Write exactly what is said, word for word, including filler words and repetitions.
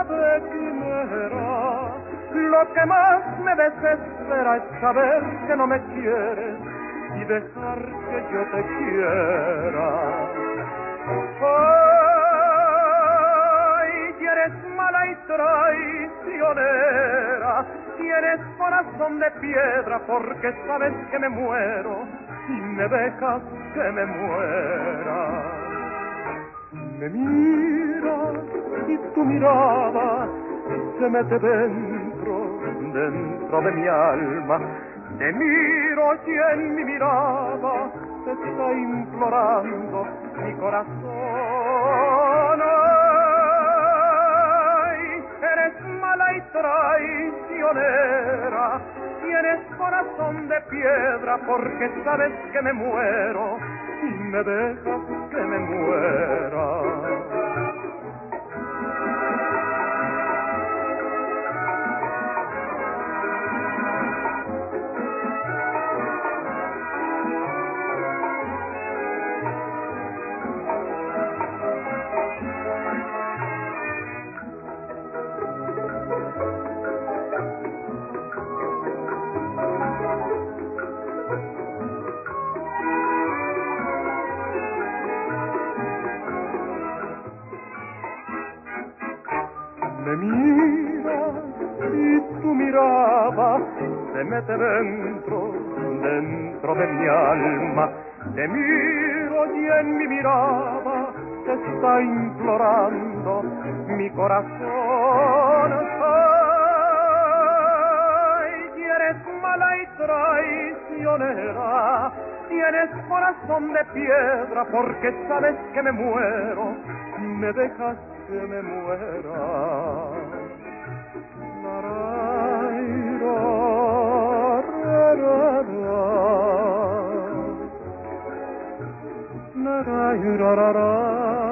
sabe quimera, lo que más me desespera es saber que no me quieres y dejar que yo te quiera. Ay, y eres mala y traicionera, tienes corazón de piedra porque sabes que me muero y me dejas que me muera. Me miras y tu mirada se mete dentro, dentro de mi alma. Te miro y en mi mirada te está implorando mi corazón. Ay, eres mala y traicionera, tienes corazón de piedra porque sabes que me muero y me dejas que me muera. Me miras y tu mirada se mete dentro, dentro de mi alma. Te miro y en mi mirada te está implorando mi corazón. Ay, y eres mala y traicionera, tienes corazón de piedra porque sabes que me muero y me dejas que me muera. La, ra, ra, ra, ra, ra, ra, ra, ra.